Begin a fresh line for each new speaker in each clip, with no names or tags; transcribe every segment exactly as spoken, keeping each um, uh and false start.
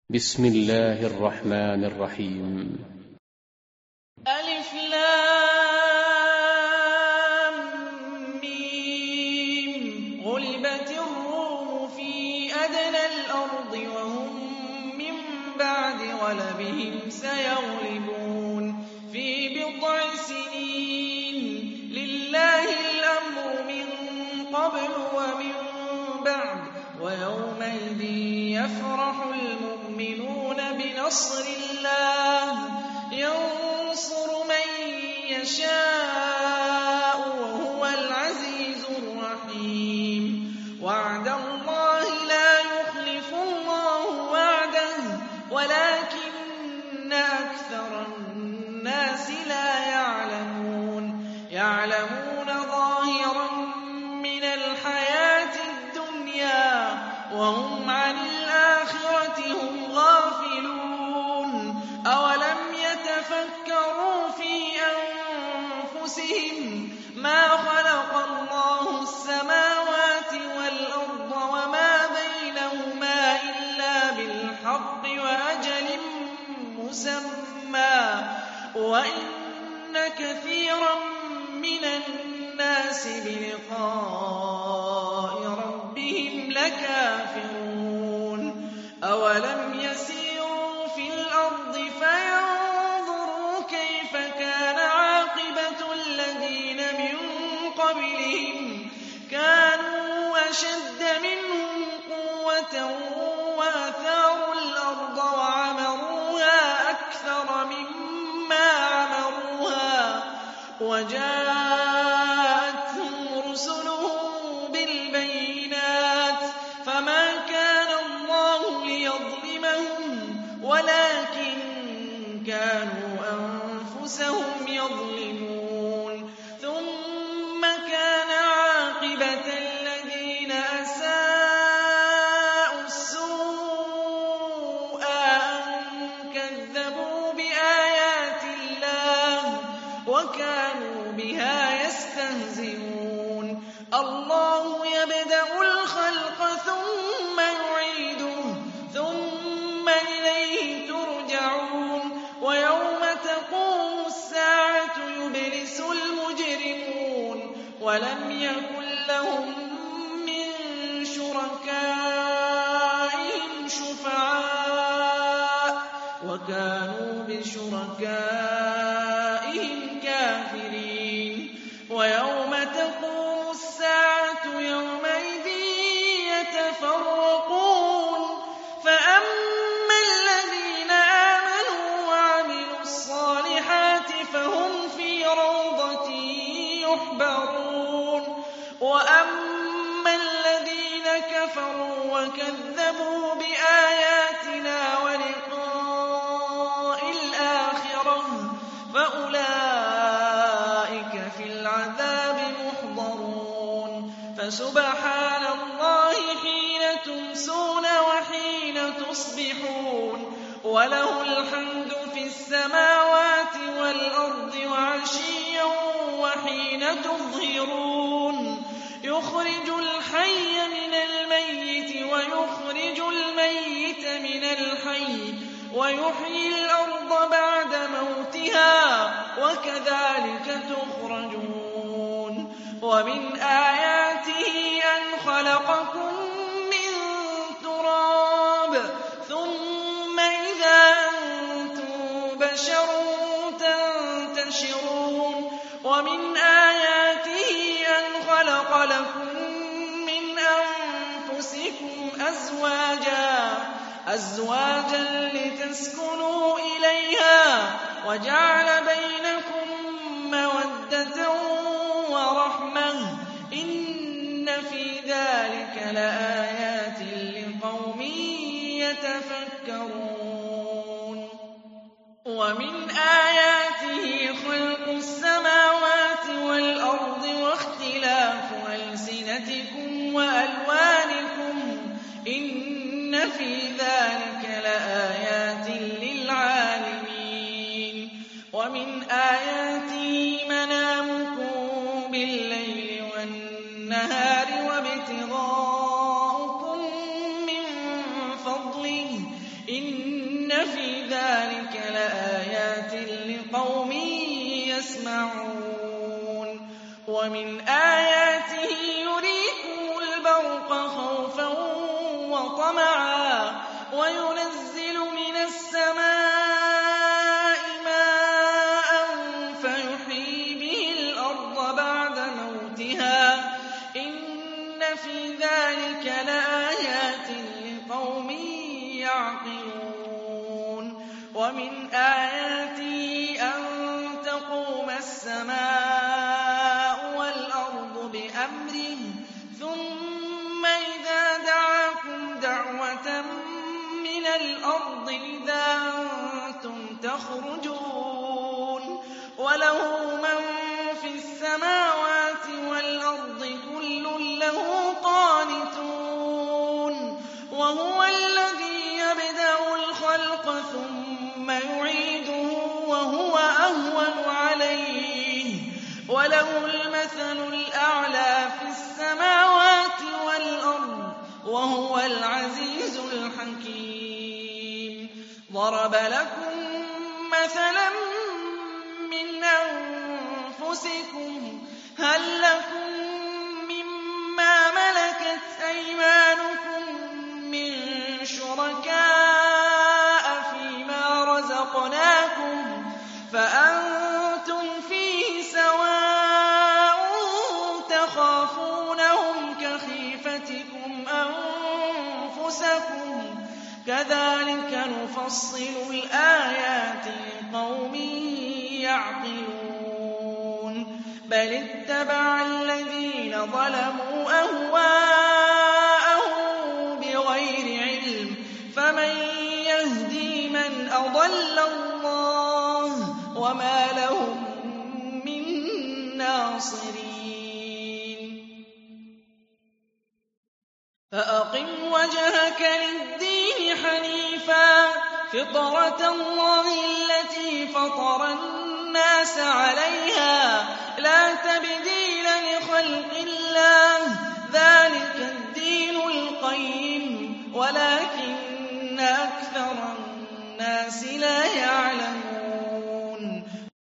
بسم الله الرحمن الرحيم.
ألف لام ميم. غلبت الروم في أدنى الأرض وهم من بعد غلبهم سيغلبون في بضع سنين. لله الأمر من قبل ومن بعد ويومئذ يفرح المؤمنون بنصر الله ينصر من يشاء وهو العزيز الرحيم. وعد الله لا يخلف الله وعده ولكن أكثر الناس لا يعلمون. يعلمون ظاهرا من الحياة الدنيا وهم عن الآخرة هم غافلون. أولم يتفكروا في أنفسهم ما خلق الله السماوات والأرض وما بينهما إلا بالحق وأجل مسمى وإن كثيرا من الناس بلقاء ربهم لكافرون. أولم يسيروا في الأرض فينظروا كيف كان عاقبة الذين من قبلهم كانوا أشد منهم قوة وأثاروا الأرض وعمروها أكثر مما عمروها وجاءتهم رسلهم بالبينات فما كان الله ليظلمهم ولكن كانوا أنفسهم يظلمون. ثم كان عاقبة الذين أساءوا السوء أن كذبوا بآيات الله وكانوا بها يستهزئون. الله يبدأ الخلق ثم يعيده ثم إليه ترجعون. ويوم تقوم الساعة يبلس المجرمون ولم يكن لهم من شركائهم شفعاء وكانوا بشركائهم كافرين. ويوم تقوم الساعة يومئذ يتفرقون فأما الذين آمنوا وعملوا الصالحات فهم في روضة يحبرون. وأما الذين كفروا وكذبوا بآياتنا ولقاء الآخرة فأولئك في العذاب محضرون. فسبحان الله حين تمسون وحين تصبحون وله الحمد في السماوات والأرض وعشيا وحين تظهرون. يخرج الحي من الميت ويخرج الميت من الحي ويحيي الأرض بعد موتها وكذلك تخرجون. ومن آياته أن خلقكم من تراب ثم إذا أنتم بشر تنتشرون. ومن آياته أن خلق لكم من أنفسكم أزواجا أزواجا لتسكنوا إليها وجعل بينكم مودة ورحمة إن في ذلك لآيات لقوم يتفكرون. ومن آياته خلق السماوات والأرض واختلاف ألسنتكم وألوانكم إن في ذلك لآيات للعالمين. ومن آياته منامكم بالليل والنهار وابتغاؤكم من فضله إِنَّ فِي ذَٰلِكَ لَآيَاتٍ لِّقَوْمٍ يَسْمَعُونَ وَمِنْ آيَاتِهِ يُرِيكُمُ الْبَرْقَ خَوْفًا وَطَمَعًا وَيُنَزِّلُ مِنَ السَّمَاءِ مَاءً فَيُحْيِي بِهِ الْأَرْضَ بَعْدَ مَوْتِهَا ۚ إِنَّ فِي ذَٰلِكَ لَآيَاتٍ لِّقَوْمٍ يَعْقِلُونَ وَمِنْ آيَاتِهِ أَن تَقُومَ السَّمَاءُ وَالْأَرْضُ بِأَمْرِهِ ثُمَّ إِذَا دَعَاكُمْ دَعْوَةً مِّنَ الْأَرْضِ إِذَا أَنتُمْ تَخْرُجُونَ وَلَهُ مَن فِي السَّمَاوَاتِ وَالْأَرْضِ كُلٌّ لَّهُ قَانِتُونَ وَهُوَ الَّذِي يَبْدَأُ الْخَلْقَ ثُمَّ يُعِيدُهُ وَهُوَ أَهْوَنُ عَلَيْهِ وَلَهُ الْمَثَلُ الْأَعْلَىٰ فِي السَّمَاوَاتِ وَالْأَرْضِ وَهُوَ الْعَزِيزُ الْحَكِيمُ ضَرَبَ لَكُم مَّثَلًا مِّنْ أَنفُسِكُمْ هَل لَّكُم مِّمَّا مَلَكَتْ أَيْمَانُكُم مِّن شُرَكَاءَ فِيمَا رَزَقْنَاكُمْ فَأَنتُمْ فِيهِ سَوَاءٌ تَخَافُونَهُمْ كَخِيفَتِكُمْ أَنفُسَكُمْ ۚ كَذَٰلِكَ نُفَصِّلُ الْآيَاتِ لِقَوْمٍ يَعْقِلُونَ بَلِ اتَّبَعَ الَّذِينَ ظَلَمُوا أَهْوَاءَهُم بِغَيْرِ عِلْمٍ فَمَن يَهْدِي مَنْ أَضَلَّ اللَّهُ وَمَا لَهُم مِّن نَّاصِرِينَ فَأَقِمْ وَجْهَكَ لِلدِّينِ حَنِيفًا فِطْرَتَ اللَّهِ الَّتِي فَطَرَ النَّاسَ عَلَيْهَا لَا تَبْدِيلَ لِخَلْقِ اللَّهِ ۚ ذَٰلِكَ الدِّينُ الْقَيِّمُ وَلَٰكِنَّ أَكْثَرَ النَّاسِ لَا يَعْلَمُونَ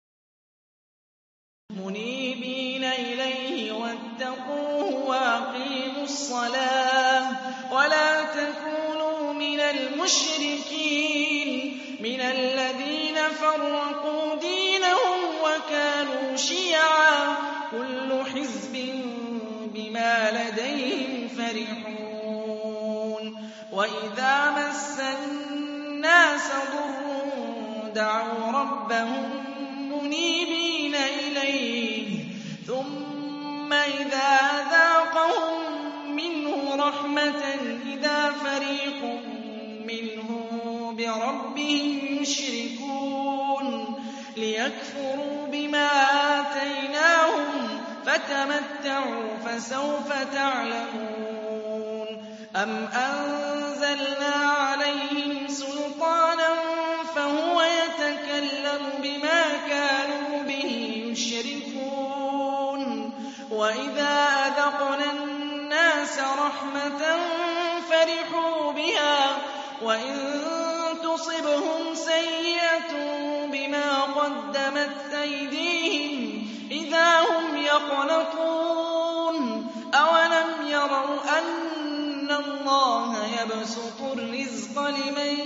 مُنِيبِينَ إِلَيْهِ وَاتَّقُوهُ وَأَقِيمُوا الصَّلَاةَ وَلَا تَكُونُوا مِنَ الْمُشْرِكِينَ مِنَ الَّذِينَ فَرَّقُوا دِينَهُمْ وَكَانُوا شِيَعًا ۖ كُلُّ حِزْبٍ بِمَا لَدَيْهِمْ فَرِحُونَ وَإِذَا مَسَّ النَّاسَ ضُرٌّ دَعَوْا رَبَّهُم مُّنِيبِينَ إِلَيْهِ ثُمَّ إِذَا أَذَاقَهُم مِّنْهُ رَحْمَةً إِذَا فَرِيقٌ مِّنْهُم بِرَبِّهِمْ يُشْرِكُونَ لِيَكْفُرُوا بِمَا آتَيْنَاهُمْ فَتَمَتَّعُوا فَسَوْفَ تَعْلَمُونَ أَمْ أَنزَلْنَا عَلَيْهِمْ سُلْطَانًا فَهُوَ يَتَكَلَّمُ بِمَا كَانُوا بِهِ يُشْرِكُونَ وَإِذَا أَذَقْنَا النَّاسَ رَحْمَةً فَرِحُوا بِهَا وَإِن تُصِبْهُمْ سَيِّئَةٌ بِمَا قَدَّمَتْ أَيْدِيهِمْ إِذَا هُمْ يَقْنَطُونَ أَوَلَمْ يَرَوْا أَنَّ اللَّهَ يَبْسُطُ الرِّزْقَ لِمَن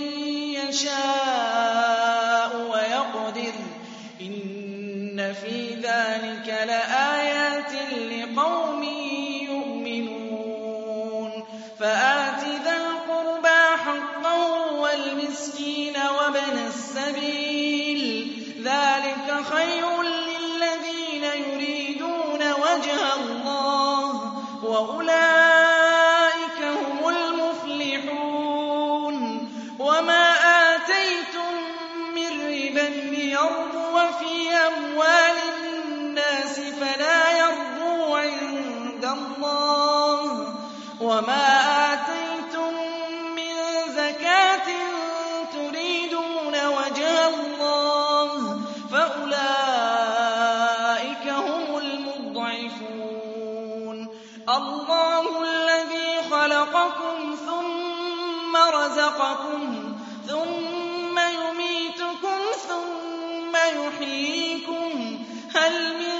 يَشَاءُ وَيَقْدِرُ ۚ إِنَّ فِي ذَٰلِكَ لَآيَاتٍ لِّقَوْمٍ يُؤْمِنُونَ فَآتِ ذَا الْقُرْبَىٰ حَقَّهُ وَالْمِسْكِينَ وَابْنَ السَّبِيلِ ۚ ذَٰلِكَ خَيْرٌ لِّلَّذِينَ يُرِيدُونَ وَجْهَ اللَّهِ ۖ وَأُولَٰئِكَ هُمُ الْمُفْلِحُونَ وَمَا آتَيْتُم مِّن رِّبًا لِّيَرْبُوَ فِي أَمْوَالِ النَّاسِ فَلَا يَرْبُو عِندَ اللَّهِ ۖ وَمَا آتَيْتُم مِّن زَكَاةٍ تُرِيدُونَ وَجْهَ اللَّهِ فَأُولَٰئِكَ هُمُ الْمُضْعِفُونَ اللَّهُ الَّذِي خَلَقَكُمْ ثُمَّ رَزَقَكُمْ يحييكم هل من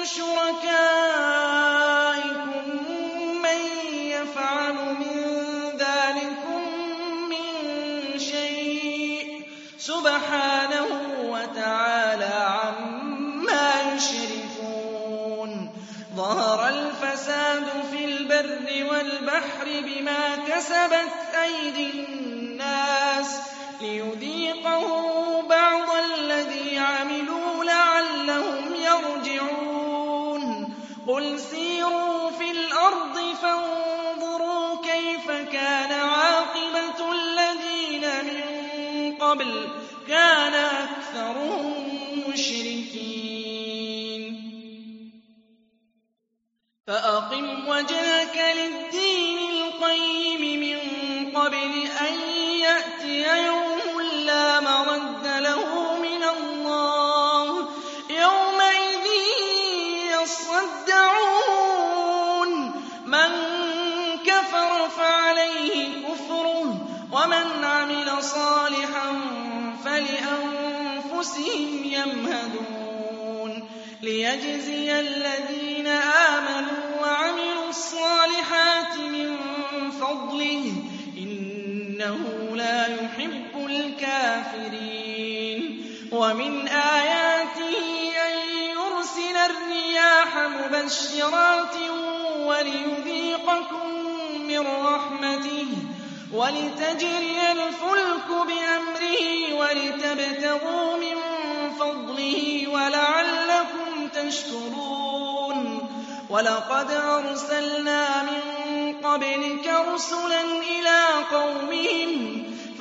شركائكم من يفعل من ذلكم من شيء سبحانه وتعالى عما يشركون ظهر الفساد في البر والبحر بما كسبت أيدي الناس ليذيقهم بعض الذي عملوا لعلهم يرجعون قل سيروا في الأرض فانظروا كيف كان عاقبة الذين من قبل كان أكثرهم مشركين فأقم وجهك للدين القيم من قبل أن يأتي يوم لا مرد له من الله يومئذ يصدعون من كفر فعليه كفره ومن عمل صالحا فلأنفسهم يمهدون ليجزي الذين آمنوا وعملوا الصالحات من فضله إنه لا يحب الكافرين ومن آياته أن يرسل الرياح مبشرات وليذيقكم من رحمته ولتجري الفلك بأمره ولتبتغوا من فضله ولعلكم تشكرون ولقد أرسلنا من قبلك رسلا إلى قومهم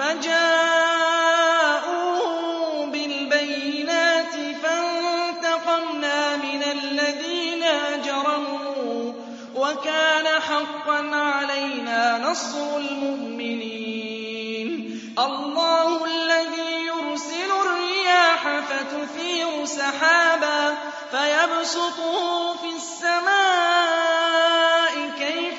فجاءوهم بالبينات فانتقمنا من الذين أجرموا وكان حقا علينا نصر المؤمنين الله الذي يرسل الرياح فتثير سحابا فيبسطه في السماء كيف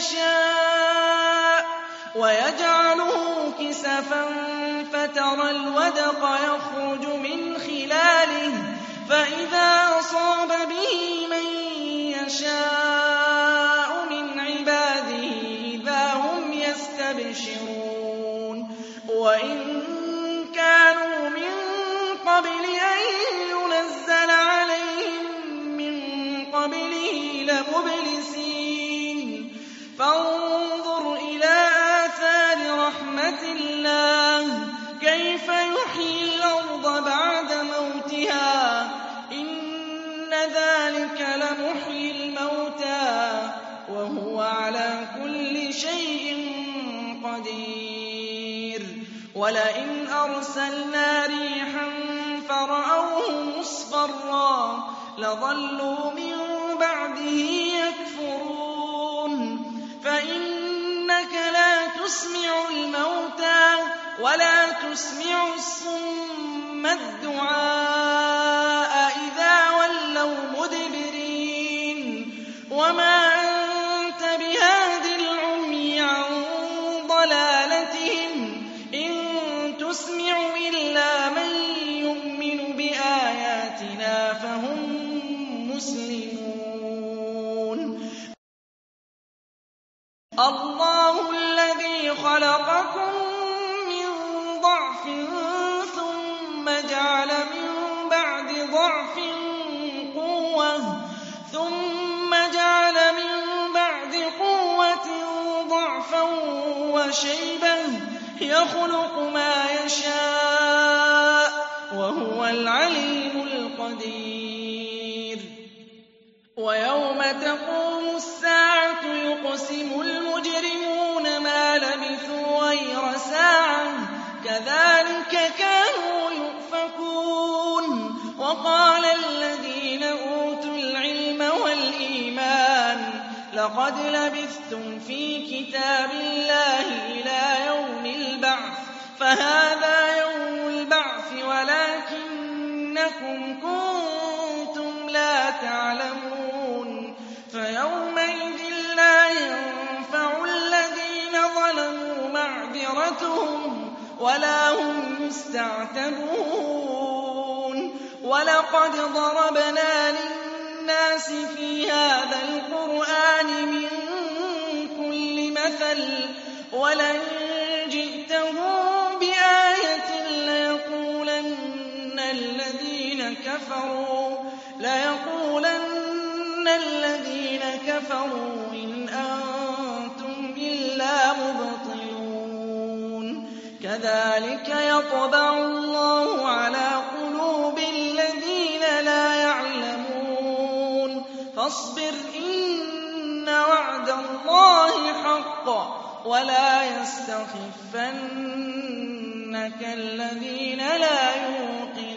يشاء ويجعله كسفا فترى الودق يخرج من خلاله فإذا أصاب به من يشاء من عباده إذا هم يستبشرون وإن كانوا من قبل أن ينزل عليهم من قبله لمبلسين فانظر إلى آثار رحمة الله كيف يحيي الأرض بعد موتها إن ذلك لمحيي الموتى وهو على كل شيء قدير ولئن أرسلنا ريحا فرأوه مصفرا لظلوا من بعده يكفرون فإنك لا تسمع الموتى ولا تسمع الصم الدعاء إذا ولوا مدبرين وما أنت بهاد العمي عن ضلالتهم إن تسمع إلا من يؤمن بآياتنا فهم مسلمون الله الذي خلقكم من ضعف ثم جعل من بعد ضعف قوة ثم جعل من بعد قوة ضعفا وشيبا يخلق ما يشاء وهو العليم القدير ويوم تقوم الساعة يقسم المجرمون ما لبثوا غير ساعة كذلك كانوا يؤفكون وقال الذين أوتوا العلم والإيمان لقد لبثتم في كتاب الله إلى يوم البعث فهذا يوم البعث ولكنكم كنتم لا تعلمون فيومئذ لا ينفع الذين ظلموا معذرتهم ولا هم يستعتبون وَلَقَدْ ضَرَبْنَا لِلنَّاسِ فِي هَٰذَا الْقُرْآنِ مِن كُلِّ مَثَلٍ وَلَئِن جِئْتَهُم بِآيَةٍ لَّيَقُولَنَّ الَّذِينَ كَفَرُوا لَيَقُولَنَّ الَّذِينَ كَفَرُوا إِنْ أَنتُمْ إِلَّا مُبْطِلُونَ كَذَٰلِكَ يَطْبَعُ اللَّهُ عَلَىٰ قُلُوبِ الَّذِينَ لَا يَعْلَمُونَ فَاصْبِرْ إِنَّ وَعْدَ اللَّهِ حَقٌّ وَلَا يَسْتَخِفَّنَّكَ الَّذِينَ لَا يُوقِنُونَ